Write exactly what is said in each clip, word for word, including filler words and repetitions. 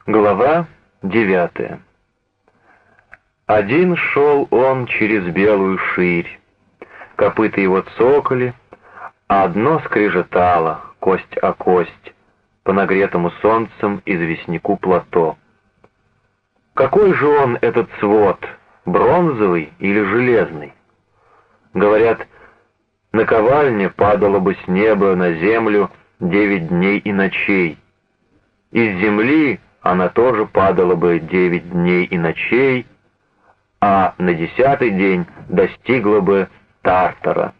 Глава девятая. Один шел он через белую ширь, копыта его цокали, а одно скрежетало, кость о кость, по нагретому солнцем известняку плато. Какой же он, этот свод, бронзовый или железный? Говорят, наковальня падала бы с неба на землю девять дней и ночей. Из земли она тоже падала бы девять дней и ночей, а на десятый день достигла бы Тартара.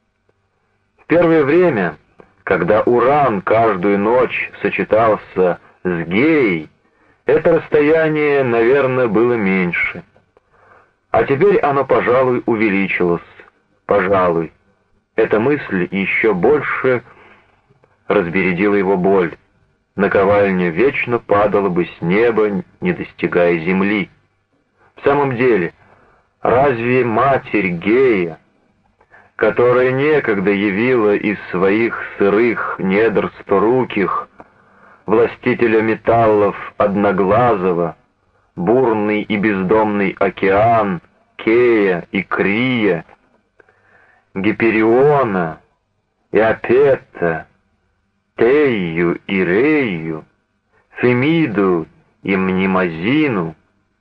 В первое время, когда Уран каждую ночь сочетался с Геей, это расстояние, наверное, было меньше. А теперь оно, пожалуй, увеличилось. Пожалуй. Эта мысль еще больше разбередила его боль. Наковальня вечно падала бы с неба, не достигая земли. В самом деле, разве Матерь Гея, которая некогда явила из своих сырых недр сторуких властителя металлов Одноглазого, бурный и бездомный океан, Кея и Крия, Гипериона и Апетта, Тею и Рею, Фемиду и Мнемозину,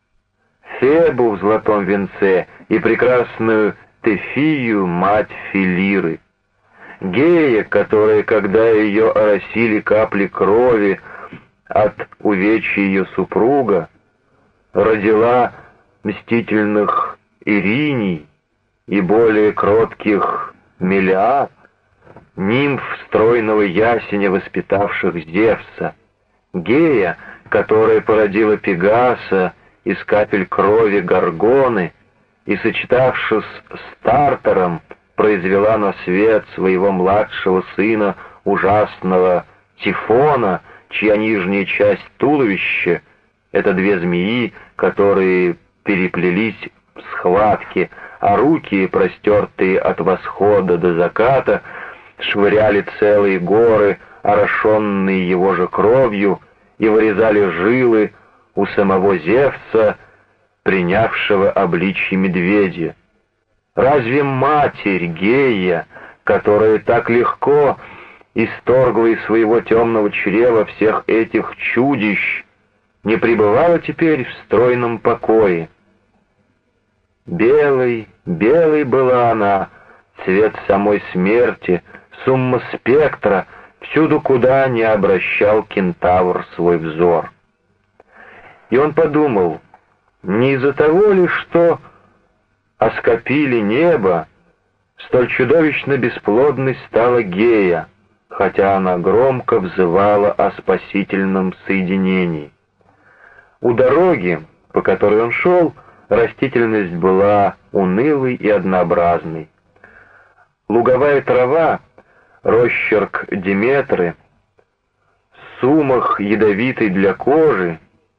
Фебу в золотом венце и прекрасную Тефию, мать Филиры, Гея, которая, когда ее оросили капли крови от увечья ее супруга, родила мстительных Ириней и более кротких Мелиад, нимф стройного ясеня, воспитавших Зевса, Гея, которая породила Пегаса из капель крови Горгоны и, сочетавшись с Тартаром, произвела на свет своего младшего сына, ужасного Тифона, чья нижняя часть туловища — это две змеи, которые переплелись в схватке, а руки, простертые от восхода до заката, швыряли целые горы, орошенные его же кровью, и вырезали жилы у самого Зевса, принявшего обличье медведя. Разве Матерь Гея, которая так легко исторгла из своего темного чрева всех этих чудищ, не пребывала теперь в стройном покое? Белой, белой была она, цвет самой смерти, сумма спектра, всюду, куда не обращал кентавр свой взор. И он подумал, не из-за того ли, что оскопили небо, столь чудовищно бесплодной стала Гея, хотя она громко взывала о спасительном соединении. У дороги, по которой он шел, растительность была унылой и однообразной. Луговая трава, росчерк Диметры, сумах ядовитый для кожи,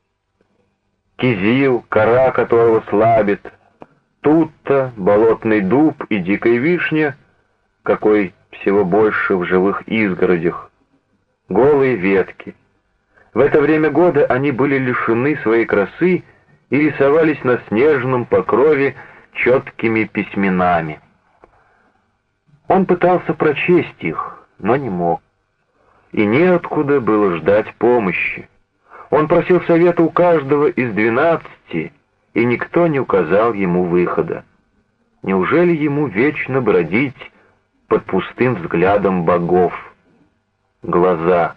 кизил, кора которого слабит, тут-то болотный дуб и дикая вишня, какой всего больше в живых изгородях, голые ветки. В это время года они были лишены своей красы и рисовались на снежном покрове четкими письменами. Он пытался прочесть их, но не мог. И неоткуда было ждать помощи. Он просил совета у каждого из двенадцати, и никто не указал ему выхода. Неужели ему вечно бродить под пустым взглядом богов? Глаза.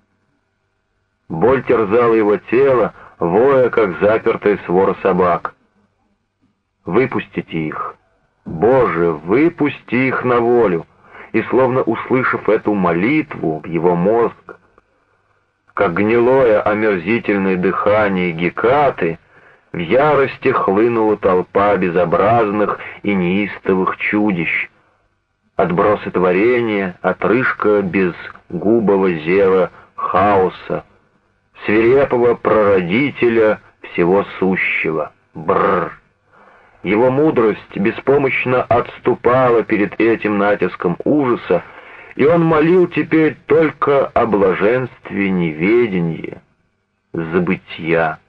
Боль терзала его тело, воя, как запертая свора собак. Выпустите их. Боже, выпусти их на волю. И словно услышав эту молитву в его мозг, как гнилое омерзительное дыхание Гекаты, в ярости хлынула толпа безобразных и неистовых чудищ. Отбросы творения, отрыжка безгубого зева хаоса, свирепого прародителя всего сущего. Бррр! Его мудрость беспомощно отступала перед этим натиском ужаса, и он молил теперь только о блаженстве неведения. забытья.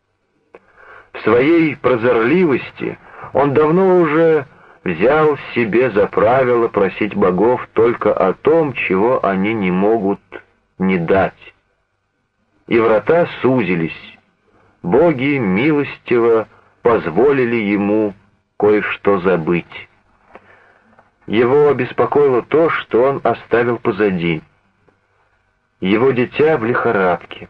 В своей прозорливости он давно уже взял себе за правило просить богов только о том, чего они не могут не дать. И врата сузились. Боги милостиво позволили ему кое-что забыть. Его беспокоило то, что он оставил позади. Его дитя в лихорадке.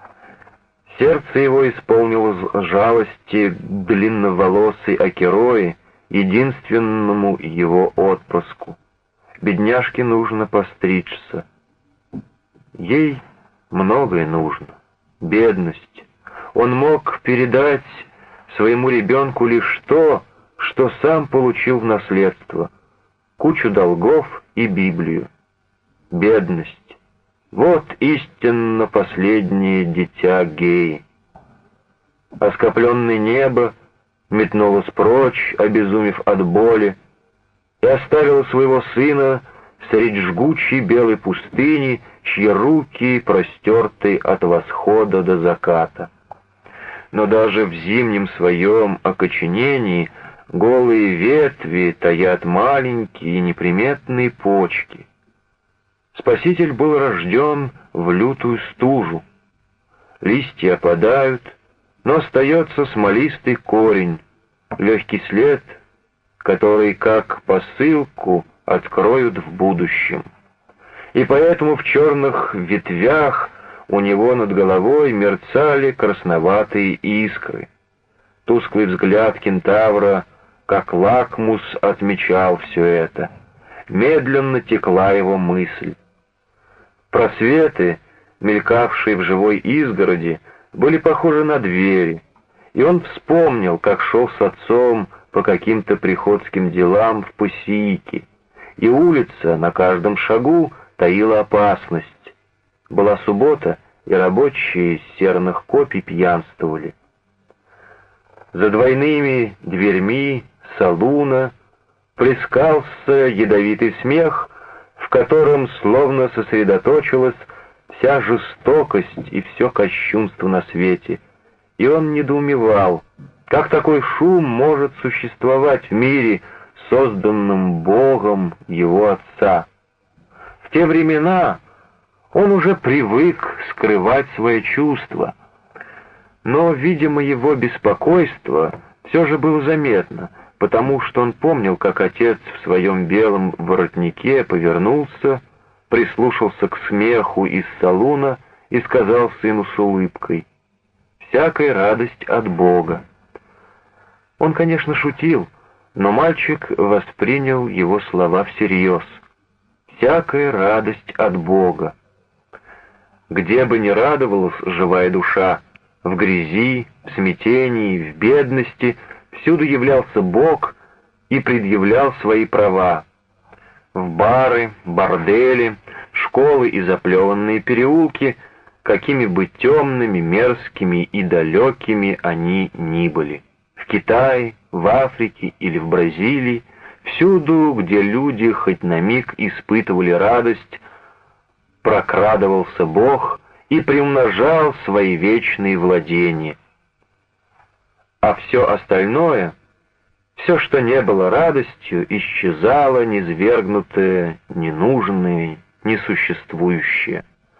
Сердце его исполнилось жалости к длинноволосой Акирои, единственному его отпрыску. Бедняжке нужно постричься. Ей многое нужно. Бедность. Он мог передать своему ребенку лишь то, что сам получил в наследство. Кучу долгов и Библию. Бедность. Вот истинно последнее дитя Геи. Оскопленное небо метнулось прочь, обезумев от боли, и оставило своего сына средь жгучей белой пустыни, чьи руки простерты от восхода до заката. Но даже в зимнем своем окоченении голые ветви таят маленькие неприметные почки. Спаситель был рожден в лютую стужу. Листья опадают, но остается смолистый корень, легкий след, который, как посылку, откроют в будущем. И поэтому в черных ветвях у него над головой мерцали красноватые искры. Тусклый взгляд кентавра, как лакмус, отмечал все это. Медленно текла его мысль. Просветы, мелькавшие в живой изгороди, были похожи на двери, и он вспомнил, как шел с отцом по каким-то приходским делам в Пусийке, и улица на каждом шагу таила опасность. Была суббота, и рабочие с серных копий пьянствовали. За двойными дверьми салуна плескался ядовитый смех, в котором словно сосредоточилась вся жестокость и все кощунство на свете, и он недоумевал, как такой шум может существовать в мире, созданном Богом его отца. В те времена он уже привык скрывать свои чувства, но, видимо, его беспокойство все же было заметно, потому что он помнил, как отец в своем белом воротнике повернулся, прислушался к смеху из салуна и сказал сыну с улыбкой: «Всякая радость от Бога». Он, конечно, шутил, но мальчик воспринял его слова всерьез. «Всякая радость от Бога». Где бы ни радовалась живая душа, в грязи, в смятении, в бедности, всюду являлся Бог и предъявлял свои права. В бары, бордели, школы и заплеванные переулки, какими бы темными, мерзкими и далекими они ни были. В Китае, в Африке или в Бразилии, всюду, где люди хоть на миг испытывали радость, прокрадывался Бог и приумножал свои вечные владения. А все остальное, все, что не было радостью, исчезало, низвергнутое, ненужное, несуществующее.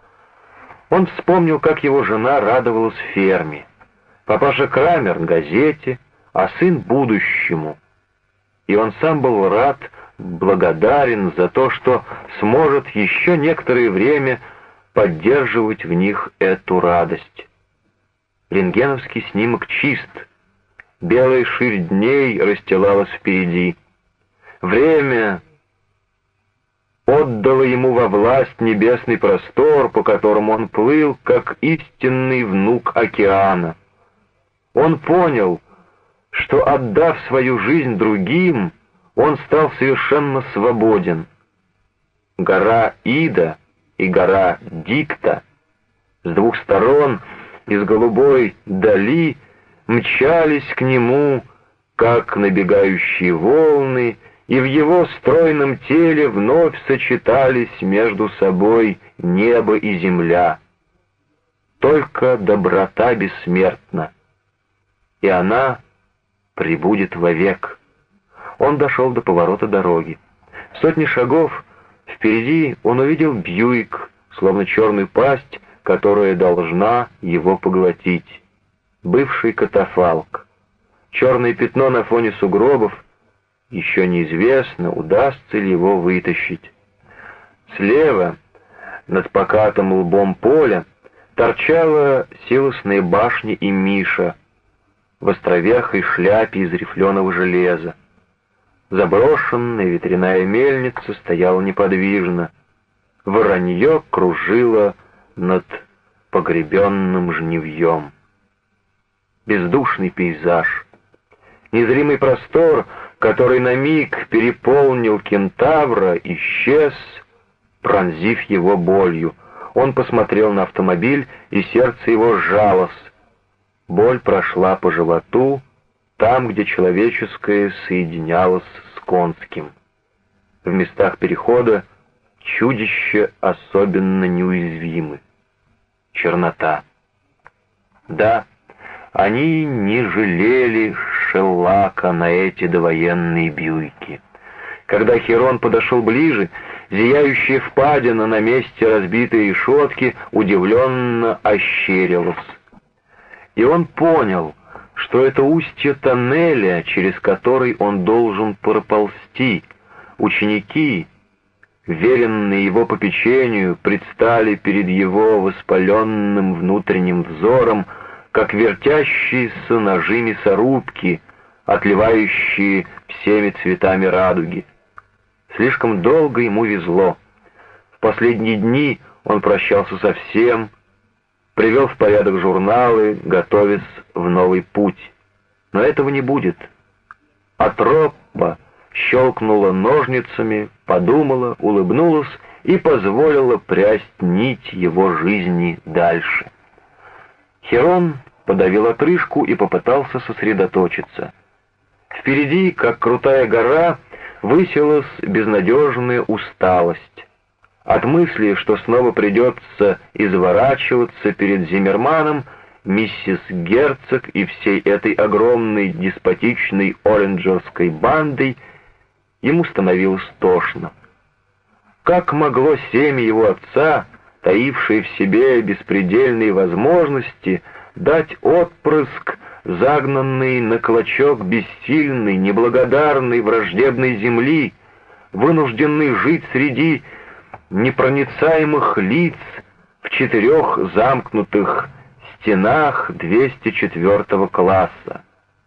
Он вспомнил, как его жена радовалась ферме, папаша Крамер — газете, а сын — будущему. И он сам был рад, благодарен за то, что сможет еще некоторое время поддерживать в них эту радость. Рентгеновский снимок чист, белая ширь дней расстилалась впереди. Время отдало ему во власть небесный простор, по которому он плыл, как истинный внук океана. Он понял, что, отдав свою жизнь другим, он стал совершенно свободен. Гора Ида и гора Дикта с двух сторон из голубой дали мчались к нему, как набегающие волны, и в его стройном теле вновь сочетались между собой небо и земля. только доброта бессмертна, и она пребудет вовек. Он дошел до поворота дороги. Сотни шагов впереди он увидел Бьюик, словно черную пасть, которая должна его поглотить. Бывший катафалк. Черное пятно на фоне сугробов. Еще неизвестно, удастся ли его вытащить. Слева, над покатым лбом поля, торчала силосная башня и Миша в островерхой шляпе из рифленого железа. Заброшенная ветряная мельница стояла неподвижно. Воронье кружило над погребенным жнивьем. Бездушный пейзаж. Незримый простор, который на миг переполнил кентавра, исчез, пронзив его болью. Он посмотрел на автомобиль, и сердце его сжалось. Боль прошла по животу, там, где человеческое соединялось с конским. В местах перехода чудища особенно неуязвимы. Чернота. Да, они не жалели шеллака на эти довоенные Бьюики. Когда Херон подошел ближе, зияющая впадина на месте разбитой решетки удивленно ощерилась. И он понял, что это устье тоннеля, через который он должен проползти. Ученики, веренные его попечению, предстали перед его воспаленным внутренним взором, как вертящиеся ножи мясорубки, отливающие всеми цветами радуги. Слишком долго ему везло. В последние дни он прощался со всем, привел в порядок журналы, готовясь в новый путь. Но этого не будет. Атропа щелкнула ножницами, подумала, улыбнулась и позволила прясть нить его жизни дальше. Херон подавил отрыжку и попытался сосредоточиться. Впереди, как крутая гора, высилась безнадежная усталость. От мысли, что снова придется изворачиваться перед Зиммерманом, миссис Герцог и всей этой огромной деспотичной оранжерской бандой, ему становилось тошно. Как могло семя его отца, таившее в себе беспредельные возможности, дать отпрыск загнанный на клочок бессильной, неблагодарной, враждебной земли, вынужденный жить среди непроницаемых лиц в четырех замкнутых стенах двести четвёртого класса.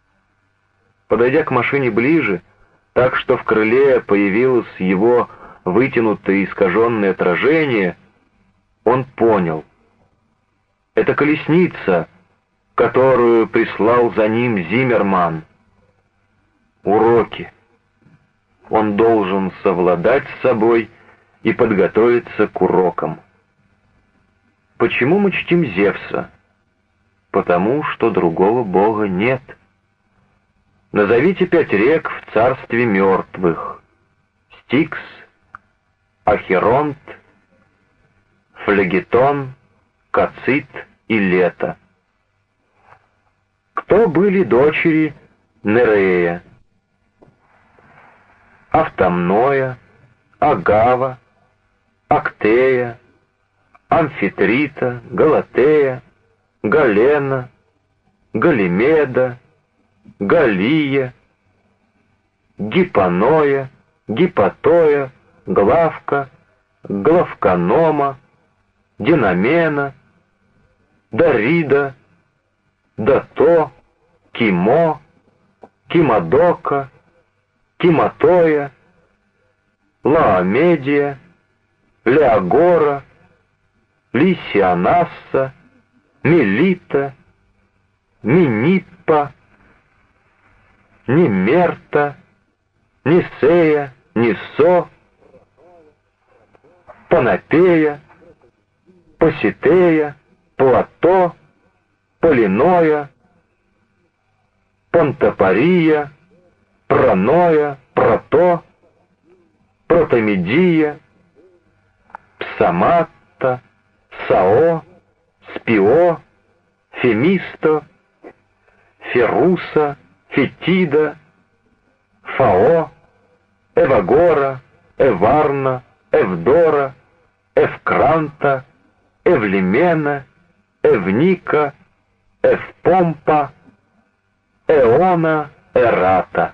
Подойдя к машине ближе, так что в крыле появилось его вытянутое искаженное отражение, он понял. Это колесница, которую прислал за ним Зиммерман. Уроки. Он должен совладать с собой и подготовиться к урокам. Почему мы чтим Зевса? Потому что другого бога нет. Назовите пять рек в царстве мертвых. Стикс, Ахеронт, Флегетон, Кацит и Лето. Кто были дочери Нерея? Автомноя, Агава, Актея, Амфитрита, Галатея, Галена, Галимеда, Галия, Гипоноя, Гипотоя, Главка, Главконома, Динамена, Дарида, Дато, Кимо, Кимодока, Киматоя, Лаомедия, Леогора, Лисианасса, Мелита, Миниппа, Немерта, Нисея, Нисо, Панопея, Поситея, Плато, Полиноя, Пантопария, Проноя, Прото, Протомедия, Псаматта, Сао, Спио, Фемисто, Феруса, Фетида, Фао, Эвагора, Эварна, Эвдора, Эвкранта, Эвлимена, Эвника, Эвпомпа, Эона, Эрата.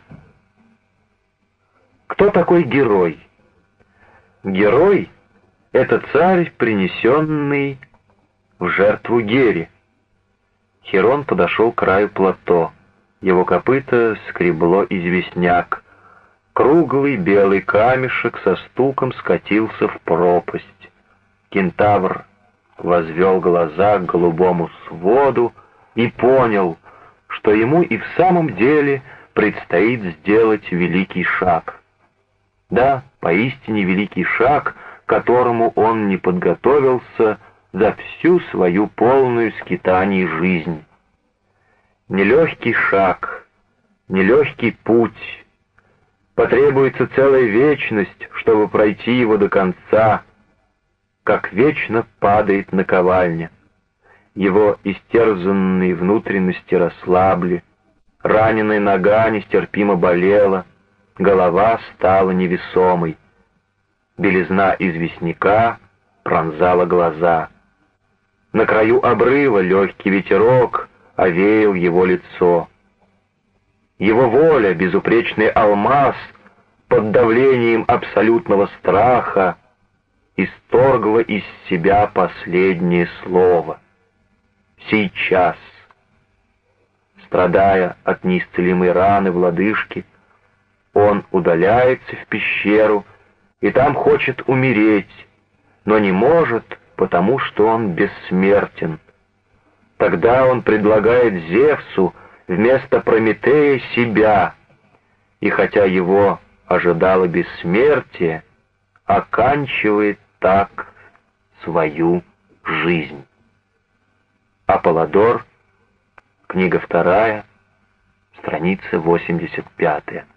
Кто такой герой? Герой — это царь, принесенный в жертву Гере. Хирон подошел к краю плато. Его копыта скребло известняк. Круглый белый камешек со стуком скатился в пропасть. Кентавр возвел глаза к голубому своду и понял, что ему и в самом деле предстоит сделать великий шаг. Да, поистине великий шаг, к которому он не подготовился за всю свою полную скитаний жизнь. Нелегкий шаг, нелегкий путь. Потребуется целая вечность, чтобы пройти его до конца, как вечно падает наковальня. Его истерзанные внутренности расслабли, раненая нога нестерпимо болела, голова стала невесомой. Белизна известняка пронзала глаза. На краю обрыва легкий ветерок овеял его лицо. Его воля, безупречный алмаз, под давлением абсолютного страха, исторгла из себя последнее слово. Сейчас. Страдая от неисцелимой раны в лодыжке, он удаляется в пещеру и там хочет умереть, но не может, потому что он бессмертен. Тогда он предлагает Зевсу вместо Прометея себя, и хотя его ожидало бессмертие, оканчивает так свою жизнь. Аполлодор, книга вторая, страница восемьдесят пятая.